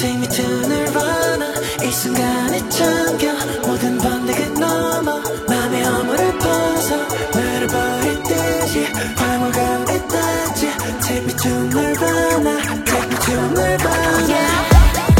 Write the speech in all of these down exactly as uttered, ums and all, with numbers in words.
Take me to nirvana 이 순간에 잠겨 모든 번뇌가 넘어 맘의 허물을 벗어 나를 버릴 듯이 황홀감에 닿지 Take me to nirvana Take me to nirvana yeah.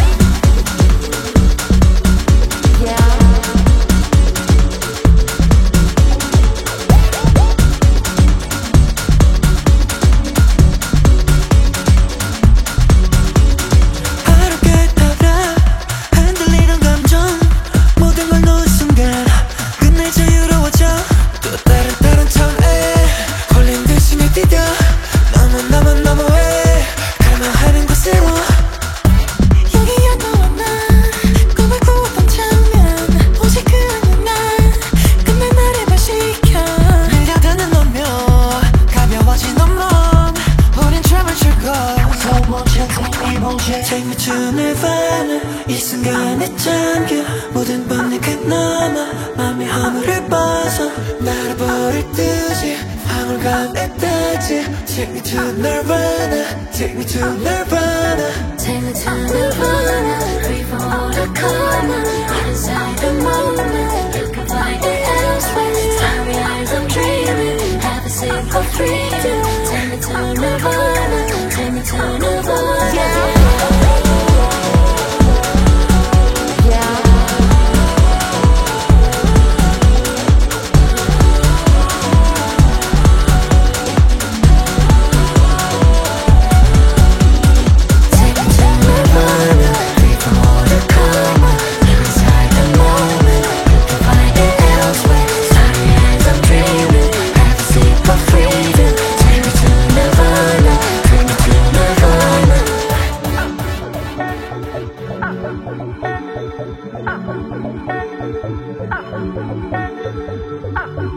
Take me to nirvana 이 순간에 잠겨 모든 번뇌가 넘어 맘의 허물을 벗어 나를 버릴 듯이 황홀감에 닿지 Take me to nirvana Take me to nirvana Take me to nirvana Free from all the karma Right inside the moment You can find it elsewhere Starry eyes I'm dreaming Have a sip of freedom Take me to nirvana Take me to nirvana yeah.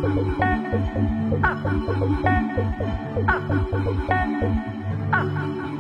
Ah!